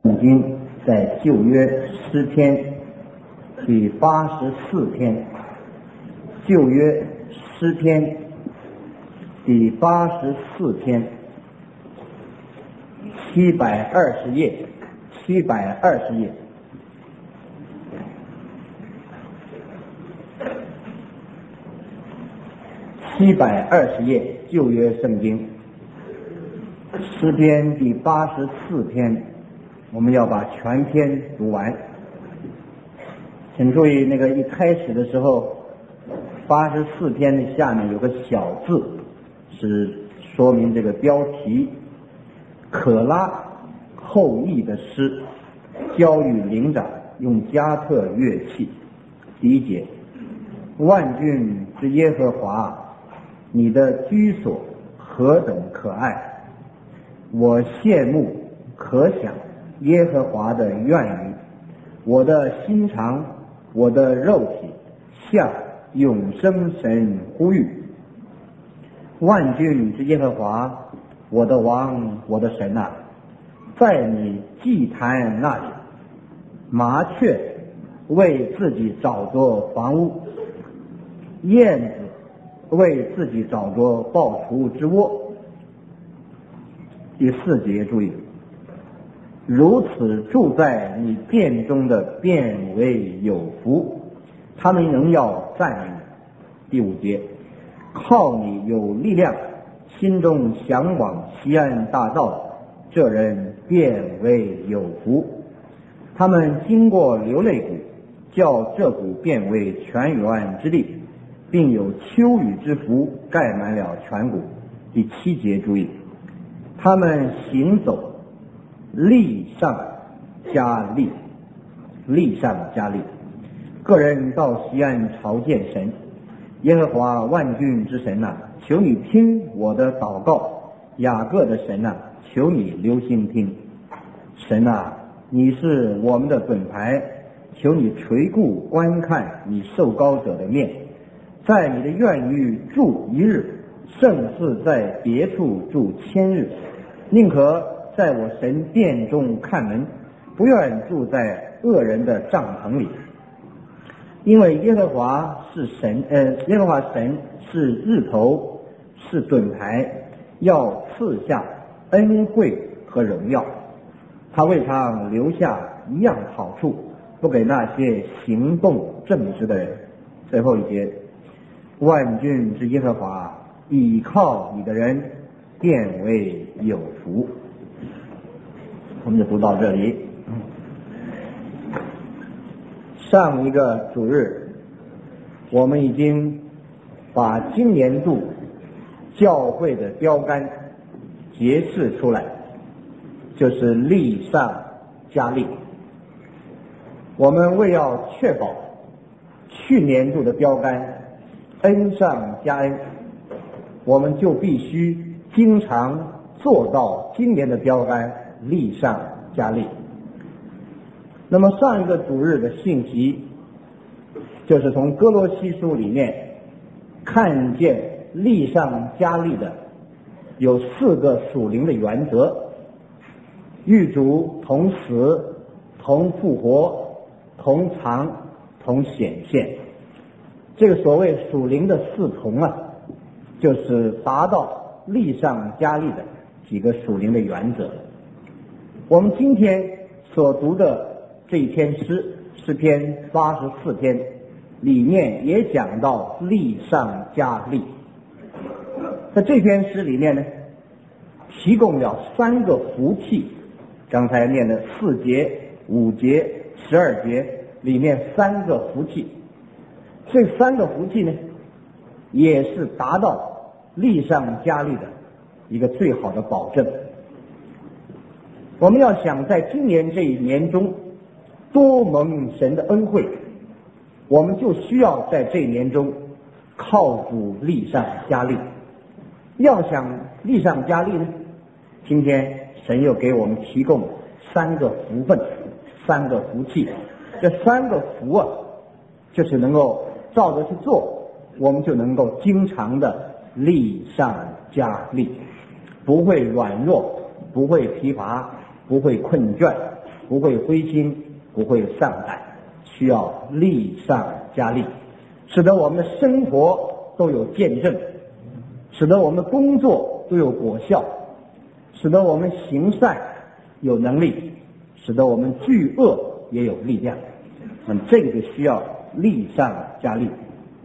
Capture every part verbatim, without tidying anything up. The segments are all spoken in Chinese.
圣经在旧约诗篇第八十四篇，旧约诗篇第八十四篇，七百二十页，七百二十页。七百二十页，旧约圣经诗篇第八十四篇，我们要把全篇读完。请注意，那个一开始的时候，八十四篇的下面有个小字，是说明这个标题。可拉后裔的诗，交与灵长，用加特乐器。第一节，万军之耶和华，你的居所何等可爱！我羡慕可想耶和华的愿语，我的心肠，我的肉体向永生神呼吁。万军之耶和华，我的王，我的神啊，在你祭坛那里，麻雀为自己找着房屋，燕子为自己找着抱雏之窝。第四节注意，如此住在你殿中的便为有福，他们仍要赞美你。第五节，靠你有力量，心中向往西安大道，这人便为有福。他们经过流泪谷，叫这谷变为泉源之地，并有秋雨之福盖满了全谷。第七节注意，他们行走，力上加力，力上加力。个人到西安朝见神，耶和华万军之神啊，求你听我的祷告，雅各的神啊，求你留心听。神啊，你是我们的盾牌，求你垂顾观看你受膏者的面，在你的院宇住一日，胜似在别处住千日。宁可在我神殿中看门，不愿住在恶人的帐篷里。因为耶和华是神，呃，耶和华神是日头，是盾牌，要赐下恩惠和荣耀。他为他留下一样好处，不给那些行动正直的人。最后一节，万军之耶和华，倚靠你的人便为有福。我们就读到这里。上一个主日，我们已经把今年度教会的标杆揭示出来，就是力上加力。我们为要确保去年度的标杆恩上加恩，我们就必须经常做到今年的标杆力上加力。那么上一个主日的信息，就是从哥罗西书里面看见力上加力的有四个属灵的原则：与主同死，同复活，同藏，同显现。这个所谓属灵的四同啊，就是达到力上加力的几个属灵的原则。我们今天所读的这一篇诗，诗篇八十四篇里面也讲到力上加力。在这篇诗里面呢，提供了三个福气，刚才念的四节、五节、十二节里面三个福气。这三个福气呢，也是达到力上加力的一个最好的保证。我们要想在今年这一年中多蒙神的恩惠，我们就需要在这一年中靠主力上加力。要想力上加力呢，今天神又给我们提供三个福分，三个福气。这三个福啊，就是能够照着去做，我们就能够经常的力上加力，不会软弱，不会疲乏，不会困倦， 不会灰心，不会丧胆，需要力上加力，使得我们的生活都有见证，使得我们的工作都有果效，使得我们行善有能力，使得我们拒恶也有力量。那么这个就需要力上加力。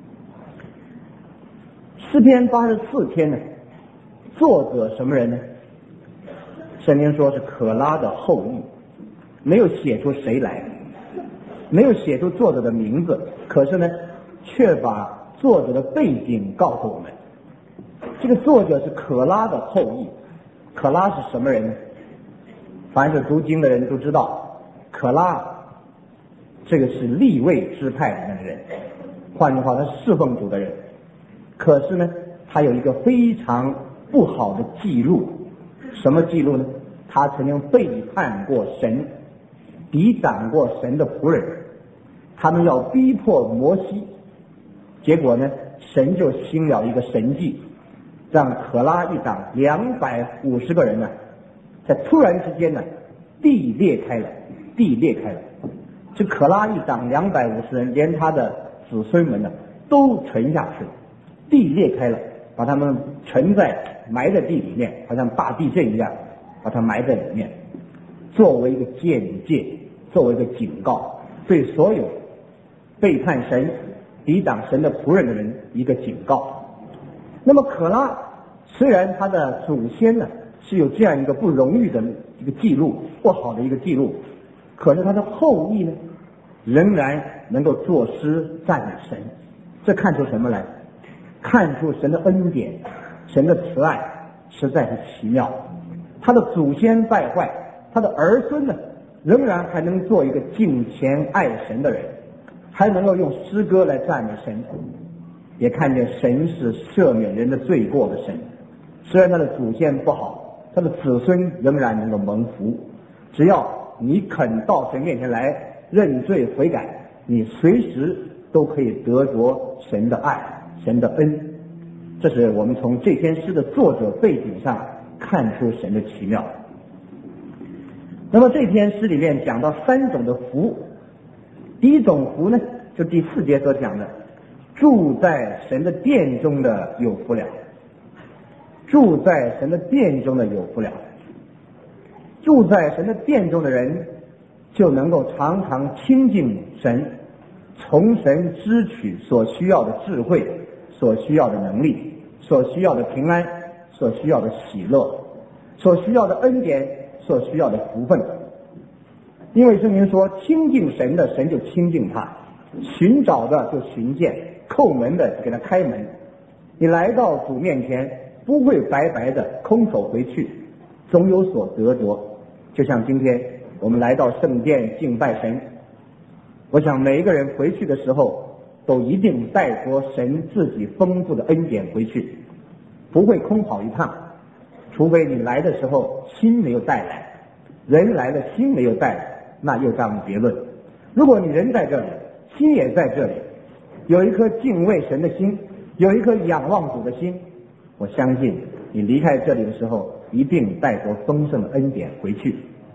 诗篇八十四篇呢，作者什么人呢？圣经说是可拉的后裔，没有写出谁来，没有写出作者的名字，可是呢，却把作者的背景告诉我们。这个作者是可拉的后裔。可拉是什么人呢？凡是读经的人都知道，可拉这个是利未支派里面的人，换句话，他侍奉主的人。可是呢，他有一个非常不好的记录。什么记录呢？他曾经背叛过神，抵挡过神的仆人，他们要逼迫摩西，结果呢，神就兴了一个神迹，让可拉一党两百五十个人呢，在突然之间呢，地裂开了，地裂开了。这可拉一党两百五十人，连他的子孙们呢，都沉下去了，地裂开了，把他们沉在埋在地里面，好像大地震一样，把它埋在里面，作为一个鉴戒，作为一个警告，对所有背叛神、抵挡神的仆人的人一个警告。那么可拉虽然他的祖先呢是有这样一个不荣誉的一个记录，不好的一个记录，可是他的后裔呢，仍然能够作诗赞美神。这看出什么来？看出神的恩典，神的慈爱实在是奇妙。他的祖先败坏，他的儿孙呢，仍然还能做一个敬虔爱神的人，还能够用诗歌来赞美神，也看见神是赦免人的罪过的神。虽然他的祖先不好，他的子孙仍然能够蒙福。只要你肯到神面前来认罪悔改，你随时都可以得着神的爱，神的恩。这是我们从这篇诗的作者背景上看出神的奇妙。那么这篇诗里面讲到三种的福。第一种福呢，就第四节所讲的，住在神的殿中的有福了。住在神的殿中的有福了。住在神的殿中的人就能够常常亲近神，从神支取所需要的智慧，所需要的能力，所需要的平安，所需要的喜乐，所需要的恩典，所需要的福分。因为圣经说，亲近神的，神就亲近他；寻找的就寻见，叩门的就给他开门。你来到主面前，不会白白的空手回去，总有所得着。就像今天我们来到圣殿敬拜神，我想每一个人回去的时候都一定带着神自己丰富的恩典回去，不会空跑一趟，除非你来的时候心没有带来，人来了心没有带来，那又当别论。如果你人在这里，心也在这里，有一颗敬畏神的心，有一颗仰望主的心，我相信你离开这里的时候一定带着丰盛的恩典回去。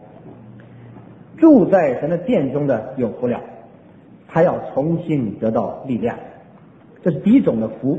住在神的殿中的有福了，他要重新得到力量，这是第一种的福。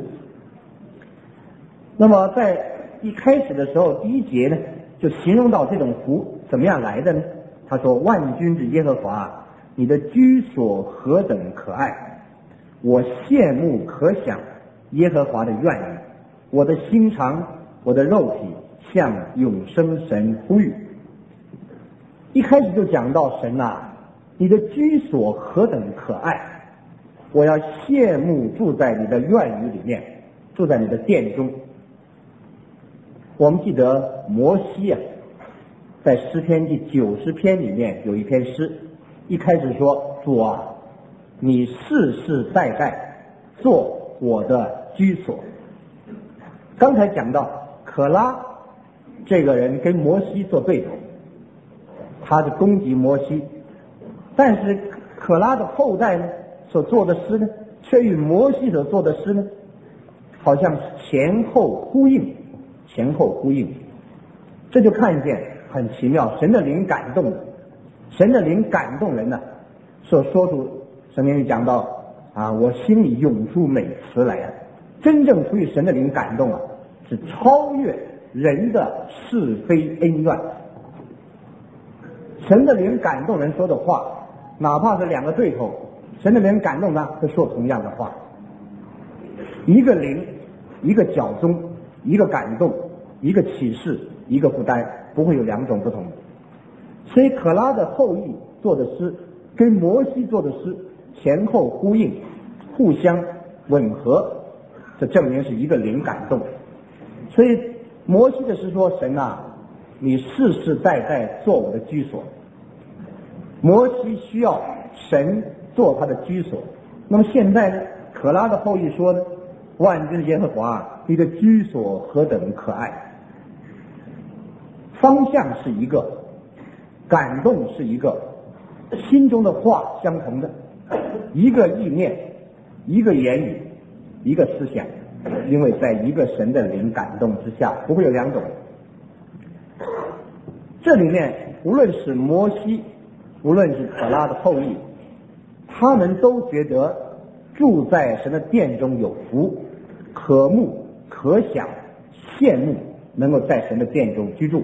那么在一开始的时候，第一节呢，就形容到这种福怎么样来的呢？他说：万军之耶和华，你的居所何等可爱，我羡慕可想耶和华的愿意，我的心肠，我的肉体向永生神呼吁。一开始就讲到神啊，你的居所何等可爱，我要羡慕住在你的院宇里面，住在你的殿中。我们记得摩西啊，在诗篇第九十篇里面有一篇诗，一开始说：主啊，你世世代代做我的居所。刚才讲到可拉这个人跟摩西做对头，他是攻击摩西，但是可拉的后代呢所做的诗呢，却与摩西所做的诗呢，好像前后呼应，前后呼应。这就看见很奇妙，神的灵感动了， 神的灵感动人呢，所说出圣经里讲到啊，我心里涌出美词来啊。真正出于神的灵感动啊，是超越人的是非恩怨。神的灵感动人说的话，哪怕是两个对头，神的灵感动他，会说同样的话。一个灵，一个脚中，一个感动，一个启示，一个负担，不会有两种不同。所以可拉的后裔做的诗跟摩西做的诗前后呼应，互相吻合，这证明是一个灵感动。所以摩西的诗说，神啊，你世世代代做我的居所。摩西需要神做他的居所。那么现在呢，可拉的后裔说呢，万军耶和华，你的居所何等可爱。方向是一个，感动是一个，心中的话相同的，一个意念，一个言语，一个思想，因为在一个神的灵感动之下，不会有两种。这里面无论是摩西，无论是可拉的后裔，他们都觉得住在神的殿中有福，可慕可想，羡慕能够在神的殿中居住。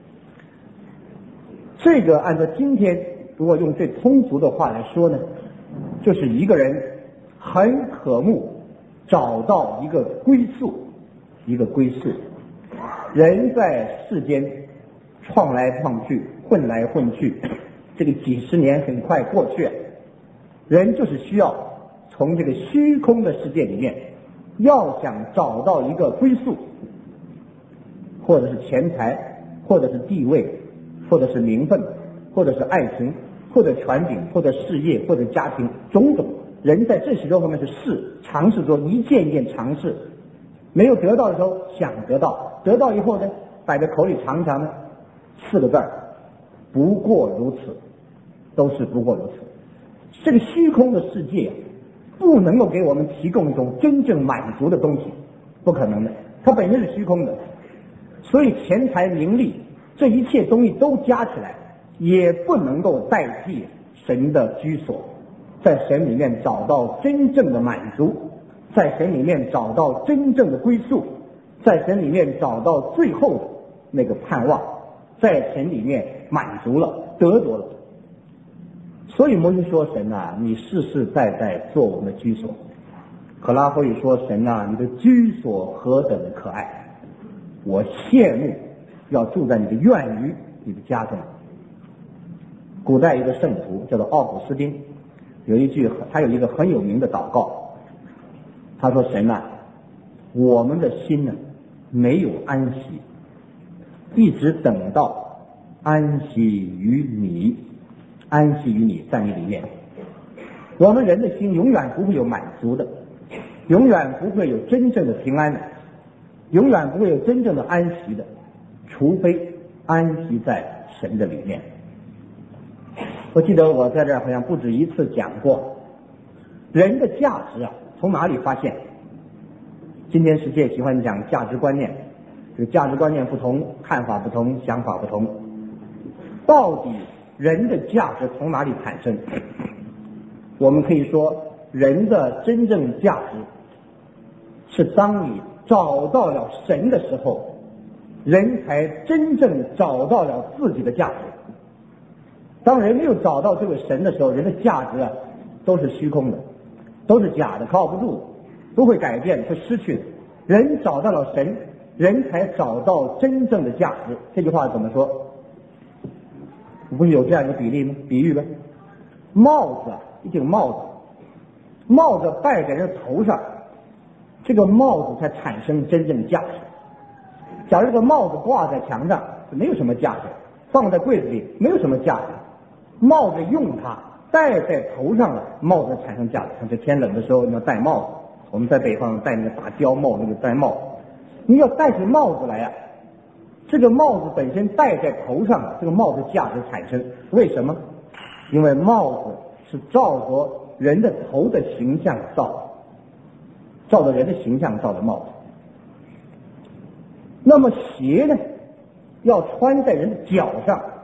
这个按照今天如果用最通俗的话来说呢，就是一个人很渴慕找到一个归宿，一个归宿。人在世间闯来闯去，混来混去，这个几十年很快过去，人就是需要从这个虚空的世界里面，要想找到一个归宿，或者是钱财，或者是地位，或者是名分，或者是爱情，或者权柄，或者事业，或者家庭，种种。人在这许多方面是试，尝试中一件一件尝试，没有得到的时候想得到，得到以后呢，摆在口里尝尝呢，四个字儿，不过如此，都是不过如此。这个虚空的世界不能够给我们提供一种真正满足的东西，不可能的，它本身是虚空的。所以钱财名利这一切东西都加起来，也不能够代替神的居所，在神里面找到真正的满足，在神里面找到真正的归宿，在神里面找到最后的那个盼望，在神里面满足了，得着了。所以摩西说，神啊，你世世代代做我们的居所。可拉后裔说，神啊，你的居所何等的可爱，我羡慕要住在你的院宇，你的家中。古代一个圣徒叫做奥古斯丁，有一句他有一个很有名的祷告，他说，神啊，我们的心呢没有安息，一直等到安息于你，安息于你，在你里面。我们人的心永远不会有满足的，永远不会有真正的平安的，永远不会有真正的安息的，除非安息在神的里面。我记得我在这儿好像不止一次讲过，人的价值啊从哪里发现？今天世界喜欢讲价值观念，这个价值观念不同，看法不同，想法不同，到底人的价值从哪里产生？我们可以说，人的真正价值是当你找到了神的时候，人才真正找到了自己的价值。当人没有找到这个神的时候，人的价值啊都是虚空的，都是假的，靠不住，不会改变，会失去的。人找到了神，人才找到真正的价值。这句话怎么说？不是有这样一个比例吗？比喻吗？帽子，一顶帽子，帽子戴在人头上，这个帽子才产生真正的价值。假如这个帽子挂在墙上，没有什么价值；放在柜子里，没有什么价值。帽子用它戴在头上了，帽子产生价值。像这天冷的时候，你要戴帽子，我们在北方戴那个大貂帽，那个戴帽子，你要戴起帽子来啊，这个帽子本身戴在头上了，这个帽子价值产生。为什么？因为帽子是照着人的头的形象造的，照着人的形象造的帽子。那么鞋呢，要穿在人的脚上，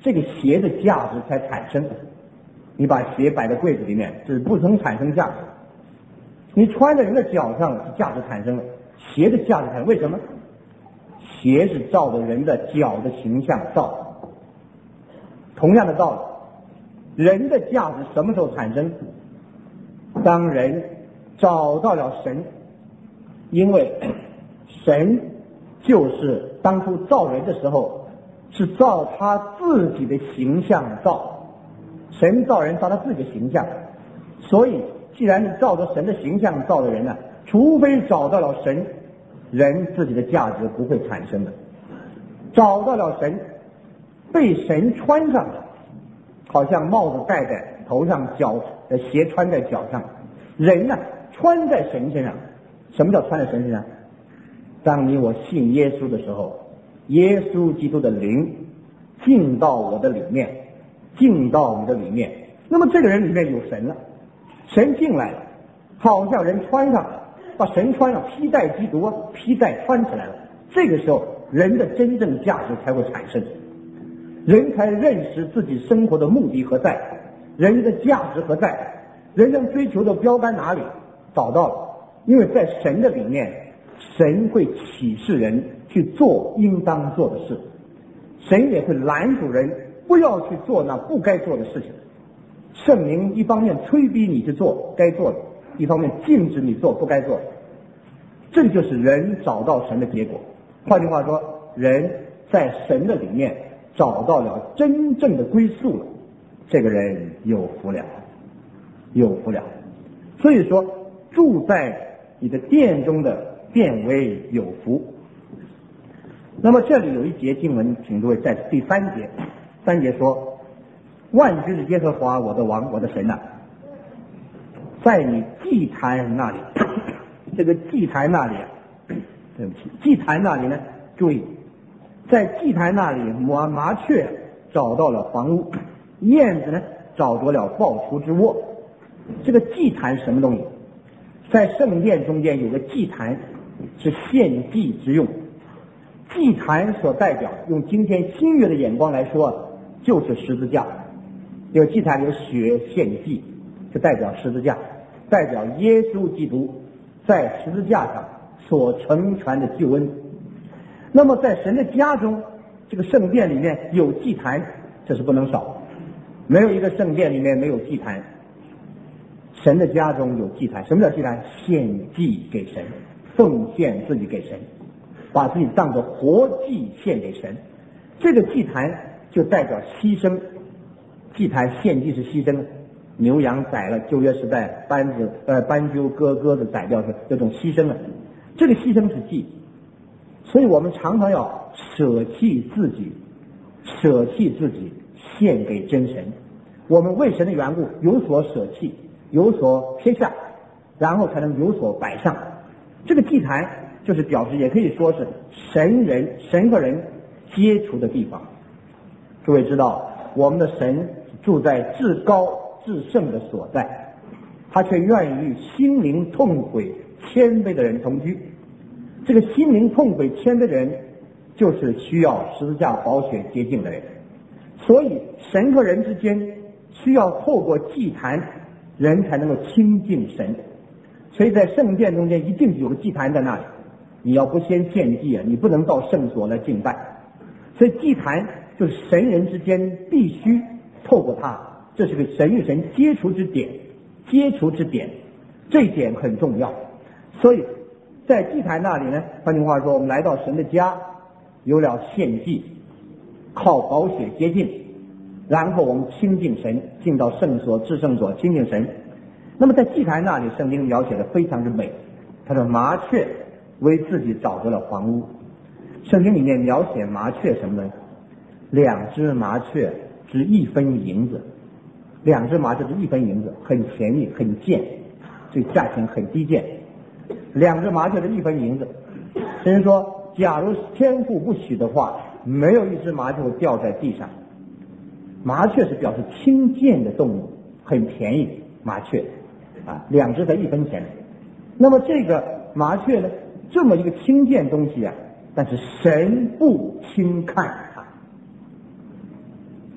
这个鞋的价值才产生。你把鞋摆在柜子里面，这是不能产生价值。你穿在人的脚上，价值产生了，鞋的价值产生。为什么？鞋是照着人的脚的形象造的。同样的道理，人的价值什么时候产生？当人找到了神，因为神就是当初造人的时候是照他自己的形象造，神造人照他自己的形象，所以既然是照着神的形象造的人呢，除非找到了神，人自己的价值不会产生的。找到了神，被神穿上了，好像帽子戴在头上，脚的鞋穿在脚上，人呢穿在神身上。什么叫穿在神身上？当你我信耶稣的时候，耶稣基督的灵进到我的里面，进到你的里面，那么这个人里面有神了，神进来了，好像人穿上了，把神穿上，披戴基督，披戴穿起来了。这个时候人的真正价值才会产生，人才认识自己生活的目的何在，人的价值何在，人生追求的标杆哪里，找到了。因为在神的里面，神会启示人去做应当做的事，神也会拦阻人不要去做那不该做的事情。圣灵一方面催逼你去做该做的，一方面禁止你做不该做的，这就是人找到神的结果。换句话说，人在神的里面找到了真正的归宿了，这个人有福了，有福了。所以说，住在你的殿中的变为有福。那么这里有一节经文，请诸位在第三节，三节说：万军的耶和华我的王我的神呐、啊，在你祭坛那里，这个祭坛那里啊，对不起，祭坛那里呢，注意，在祭坛那里，麻麻雀找到了房屋，燕子呢找着了抱雏之窝。这个祭坛什么东西？在圣殿中间有个祭坛，是献祭之用。祭坛所代表，用今天新约的眼光来说，就是十字架。有祭坛有血献祭，就代表十字架，代表耶稣基督在十字架上所成全的救恩。那么在神的家中，这个圣殿里面有祭坛，这是不能少，没有一个圣殿里面没有祭坛。神的家中有祭坛，什么叫祭坛？献祭给神，奉献自己给神，把自己当作活祭献给神。这个祭坛就代表牺牲，祭坛献祭是牺牲，牛羊宰了，旧约时代斑子呃斑鸠鸽鸽子宰掉是这种牺牲了，这个牺牲是祭。所以我们常常要舍弃自己，舍弃自己献给真神。我们为神的缘故有所舍弃，有所撇下，然后才能有所摆上。这个祭坛就是表示，也可以说是神人神和人接触的地方。诸位知道，我们的神住在至高至圣的所在，他却愿意与心灵痛悔谦卑的人同居。这个心灵痛悔谦卑的人，就是需要十字架宝血洁净的人。所以神和人之间需要透过祭坛，人才能够亲近神。所以在圣殿中间一定有个祭坛在那里，你要不先献祭啊，你不能到圣所来敬拜。所以祭坛就是神人之间必须透过它，这是个神与神接触之点，接触之点，这一点很重要。所以在祭坛那里呢，换句话说，我们来到神的家，有了献祭，靠宝血洁净，然后我们亲近神，进到圣所至圣所亲近神。那么在祭坛那里，圣经描写的非常之美。他说麻雀为自己找着了房屋。圣经里面描写麻雀什么呢？两只麻雀值一分银子，两只麻雀值一分银子，很便宜，很贱，这价钱很低贱。两只麻雀的一分银子，神人说，假如天父不许的话，没有一只麻雀会掉在地上。麻雀是表示轻贱的动物，很便宜，麻雀啊，两只才一分钱。那么这个麻雀呢，这么一个轻贱东西啊，但是神不轻看它。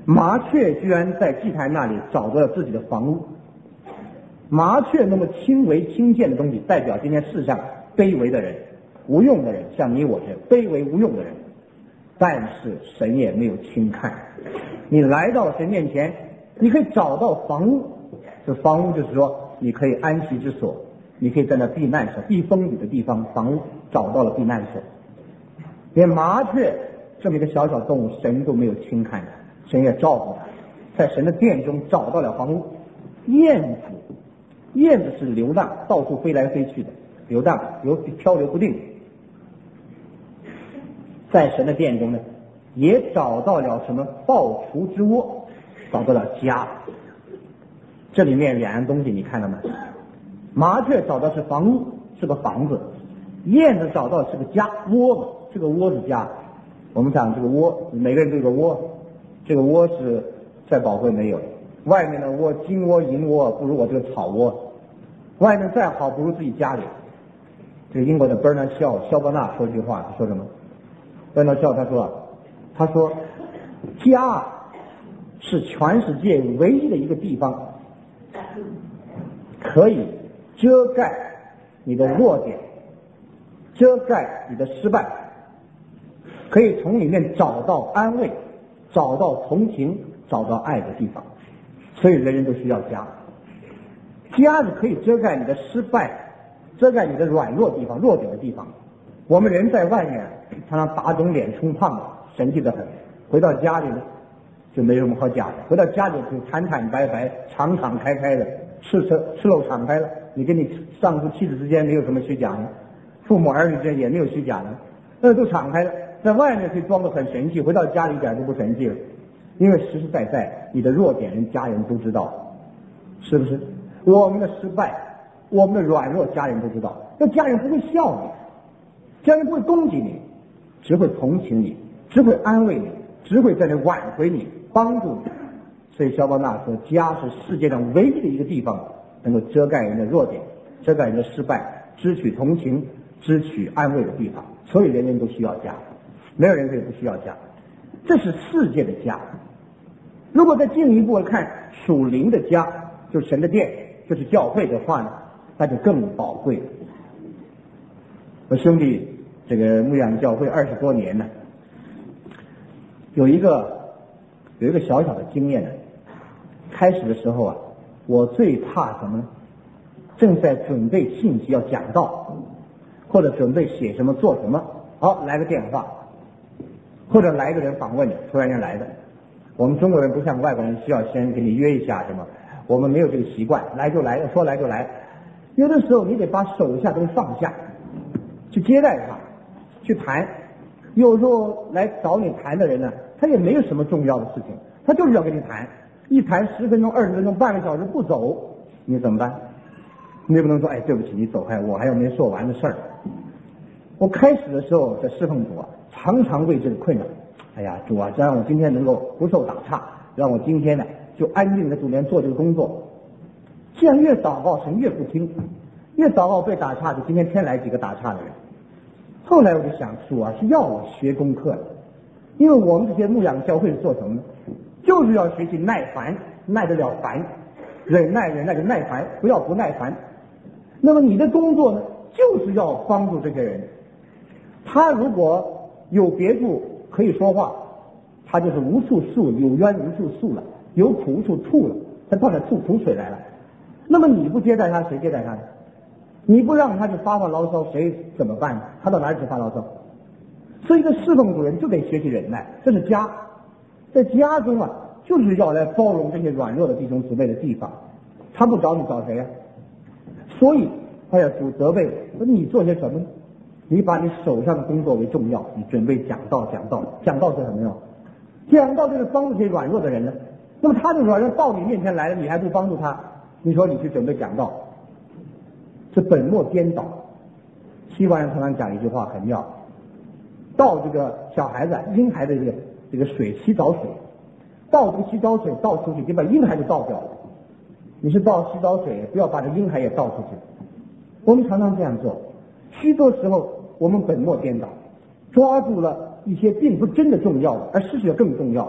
麻雀居然在祭坛那里找到了自己的房屋。麻雀那么轻微轻贱的东西，代表今天世上卑微的人、无用的人，像你我这卑微无用的人。但是神也没有轻看，你来到神面前，你可以找到房屋。这房屋就是说，你可以安息之所，你可以在那避难所、避风雨的地方，房屋找到了避难所。连麻雀这么一个小小动物，神都没有轻看，神也照顾它，在神的殿中找到了房屋。燕子，燕子是流浪，到处飞来飞去的，流荡、流漂流不定。在神的殿中呢，也找到了什么抱雏之窝，找到了家。这里面两样东西你看到吗？麻雀找到是房屋，是个房子；燕子找到是个家，窝子，这个窝是家。我们讲这个窝，每个人都有个窝，这个窝是再宝贵没有。外面的窝，金窝银窝不如我这个草窝，外面再好不如自己家里。这个英国的 Bernard Shaw 肖伯纳说一句话，他说什么？Bernard Shaw 他说，他说家是全世界唯一的一个地方，可以遮盖你的弱点，遮盖你的失败，可以从里面找到安慰，找到同情，找到爱的地方。所以人人都需要家。家是可以遮盖你的失败，遮盖你的软弱地方、弱点的地方。我们人在外面常常打肿脸充胖子，神气得很，回到家里呢就没什么好讲的，回到家里就坦坦白白、敞敞开开的，赤赤赤露敞开了。你跟你丈夫妻子之间没有什么虚假的，父母儿女之间也没有虚假的，那都敞开了。在外面可以装得很神气，回到家里一点都不神气了，因为实实在在你的弱点人家人都知道，是不是？我们的失败，我们的软弱家人都知道，那家人不会笑你，家人不会攻击你，只会同情你，只会安慰你，只会在那挽回你，帮助你。所以肖邦纳说，家是世界上唯一的一个地方能够遮盖人的弱点，遮盖人的失败，支取同情，支取安慰的地方。所以人人都需要家，没有人可以不需要家，这是世界的家。如果再进一步看属灵的家，就是神的殿，就是教会的话呢，那就更宝贵了。我兄弟这个牧养教会二十多年了，有一个有一个小小的经验呢。开始的时候啊，我最怕什么呢？正在准备信息要讲道，或者准备写什么做什么，好来个电话，或者来个人访问你，突然间来的。我们中国人不像外国人需要先给你约一下什么，我们没有这个习惯，来就来，说来就来。有的时候你得把手下都放下，去接待他，去谈。有时候来找你谈的人呢，他也没有什么重要的事情，他就是要跟你谈。一谈十分钟、二十分钟、半个小时不走，你怎么办？你不能说，哎，对不起，你走开，我还有没说完的事儿。我开始的时候在侍奉主啊，常常为这个困扰。哎呀，主啊，让我今天能够不受打岔，让我今天呢就安静的主面做这个工作。这样越祷告神越不听，越祷告被打岔的，今天天来几个打岔的人。后来我就想，主啊是要我学功课的，因为我们这些牧养教会是做什么呢？就是要学习耐烦，耐得了烦，忍耐忍耐就耐烦，不要不耐烦。那么你的工作呢，就是要帮助这些人。他如果有别处可以说话，他就是无处诉，有冤无处诉了，有苦无处吐了，他到那吐苦水来了。那么你不接待他，谁接待他呢？你不让他去发发牢骚，谁怎么办呢？他到哪里去发牢骚？所以一个侍奉主人就得学习忍耐，这是家。在家中啊，就是要来包容这些软弱的弟兄姊妹的地方。他不找你找谁呀、啊？所以他要主责备，说你做些什么呢？你把你手上的工作为重要，你准备讲道讲道，讲道是什么用？讲道就是帮助这些软弱的人呢。那么他的软弱到你面前来了，你还不帮助他？你说你去准备讲道，这本末颠倒。西方人常常讲一句话很妙，倒这个小孩子婴孩的这个这个水洗澡水，倒这个洗澡水倒出去，就把婴孩就倒掉了。你是倒洗澡水，不要把这婴孩也倒出去。我们常常这样做，许多时候我们本末颠倒，抓住了一些并不真的重要的，而失去了更重要的。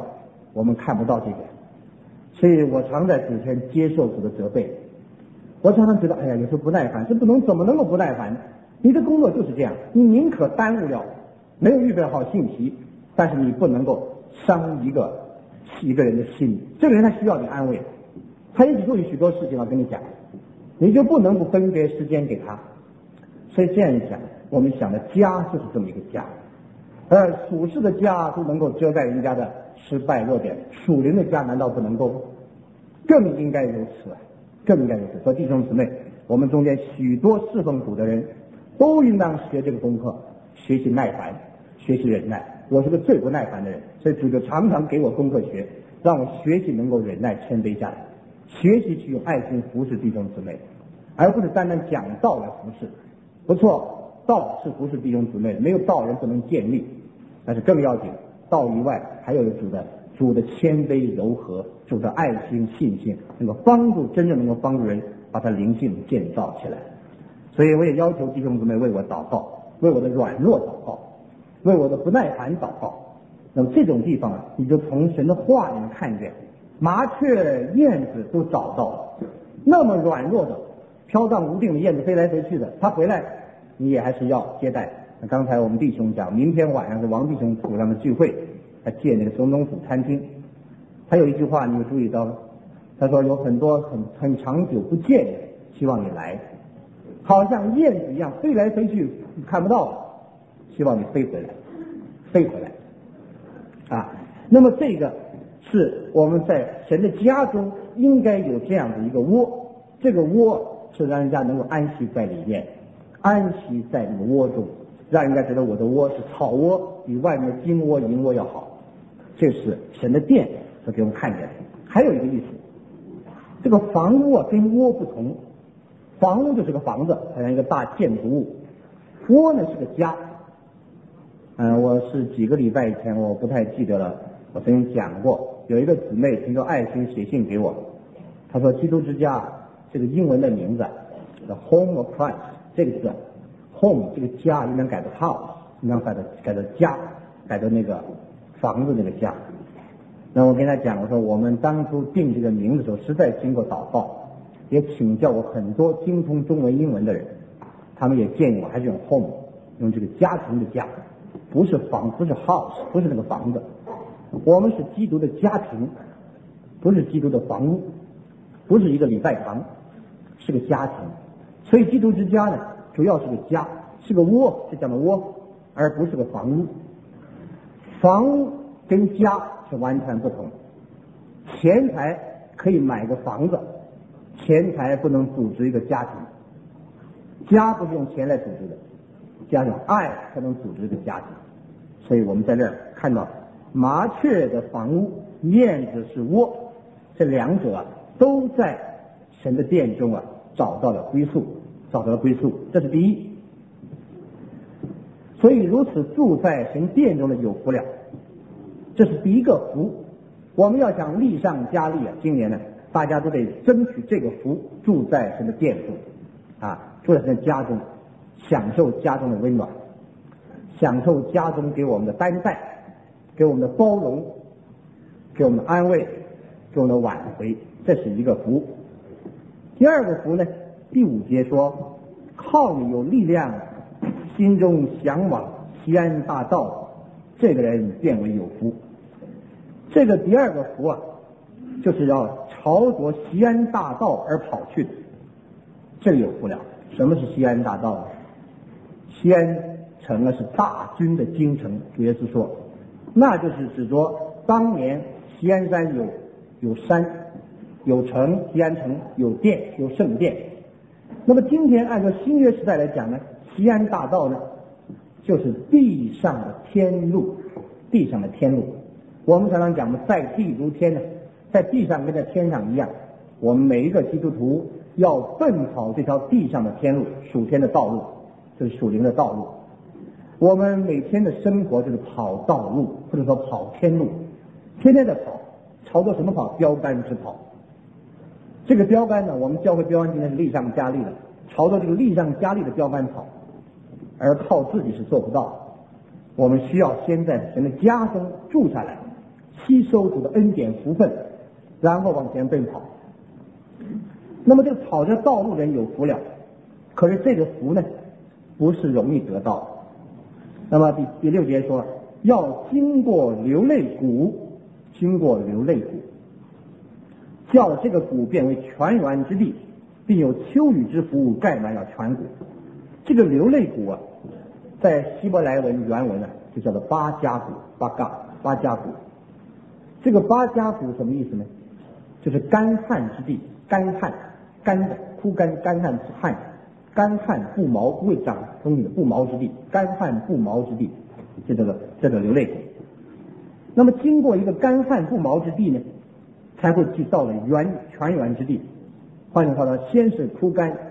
我们看不到这点，所以我常在主前接受主的责备。我常常觉得，哎呀，有时候不耐烦，这不能怎么能够不耐烦？你的工作就是这样，你宁可耽误了，没有预备好信息，但是你不能够伤一个一个人的心。这个人他需要你安慰，他也许做许多事情要跟你讲，你就不能不分别时间给他。所以这样一讲，我们想的家就是这么一个家，而属世的家都能够遮盖人家的失败弱点，属灵的家难道不能够？更应该如此，更应该如此。说弟兄姊妹，我们中间许多侍奉主的人都应当学这个功课，学习耐烦，学习忍耐。我是个最不耐烦的人，所以主就常常给我功课学，让我学习能够忍耐谦卑下来，学习去用爱心服侍弟兄姊妹，而不是单单讲道来服侍。不错，道是服侍弟兄姊妹，没有道人不能建立，但是更要紧，道以外还有主的主的谦卑柔和，主的爱心信心，能够帮助真正能够帮助人把他灵性建造起来。所以我也要求弟兄姊妹为我祷告，为我的软弱祷告，为我的不耐烦祷告。那么这种地方啊，你就从神的话里面看见，麻雀燕子都找到了，那么软弱的飘荡无定的燕子飞来飞去的，它回来你也还是要接待。那刚才我们弟兄讲，明天晚上是王弟兄主上的聚会，他借那个总统府餐厅，他有一句话你有注意到，他说有很多很很长久不见的，希望你来，好像燕子一样飞来飞去，看不到了，希望你飞回来，飞回来啊。那么这个是我们在神的家中应该有这样的一个窝，这个窝是让人家能够安息在里面，安息在这个窝中，让人家觉得我的窝是草窝，比外面的金窝银窝要好。这是神的殿所给我们看见的。还有一个意思，这个房屋啊跟窝不同，房屋就是个房子，好像一个大建筑物，窝呢是个家。嗯、呃，我是几个礼拜以前，我不太记得了，我曾经讲过，有一个姊妹凭着爱心写信给我，她说基督之家这个英文的名字 The Home of Christ 这个字 Home 这个家应该改成 House， 应当改成改成家，改成那个房子那个家。那我跟他讲，我说我们当初定这个名字的时候，实在经过祷告，也请教过很多精通中文英文的人，他们也建议我还是用 home， 用这个家庭的家，不是房，不是 house， 不是那个房子。我们是基督的家庭，不是基督的房屋，不是一个礼拜堂，是个家庭。所以基督之家呢，主要是个家，是个窝，是讲的窝，而不是个房屋。房屋跟家是完全不同，钱财可以买个房子，钱财不能组织一个家庭，家不是用钱来组织的，家用爱才能组织一个家庭。所以我们在这儿看到麻雀的房屋，燕子是窝，这两者都在神的殿中啊找到了归宿，找到了归宿，这是第一。所以如此住在神殿中的有福了，这是第一个福。我们要想力上加力啊，今年呢大家都得争取这个福，住在神的殿中啊，住在神的家中，享受家中的温暖，享受家中给我们的担待，给我们的包容，给我们的安慰，给我们的挽回，这是一个福。第二个福呢，第五节说，靠你有力量，心中向往西安大道，这个人变为有福。这个第二个福啊，就是要朝着西安大道而跑去的，这个有福了。什么是西安大道呢？西安城啊是大军的京城，主耶稣说，那就是指着当年西安山有有山有城，西安城有殿有圣殿。那么今天按照新约时代来讲呢，西安大道呢就是地上的天路，地上的天路。我们常常讲的在地如天呢，在地上跟在天上一样，我们每一个基督徒要奔跑这条地上的天路，属天的道路，就是属灵的道路。我们每天的生活就是跑道路，或者说跑天路，天天在跑，朝着什么跑？标杆之跑。这个标杆呢，我们教会标杆今天是力上加力的，朝着这个力上加力的标杆跑，而靠自己是做不到的。我们需要先在神的家中住下来， 吸收主的恩典福分，然后往前奔跑。那么这个跑着道路人有福了，可是这个福呢，不是容易得到的。那么第第六节说，要经过流泪谷，经过流泪谷，叫这个谷变为泉源之地，并有秋雨之福盖满了全谷。这个流泪谷啊，在希伯来文原文呢、啊，就叫做巴加谷，巴嘎巴加谷。这个巴加谷什么意思呢？就是干旱之地，干旱干的枯干，干旱旱干旱不毛未长东西的不毛之地，干旱不毛之地，就这个这个流泪谷。那么经过一个干旱不毛之地呢，才会去到了源泉源之地。换句话说，先是枯干，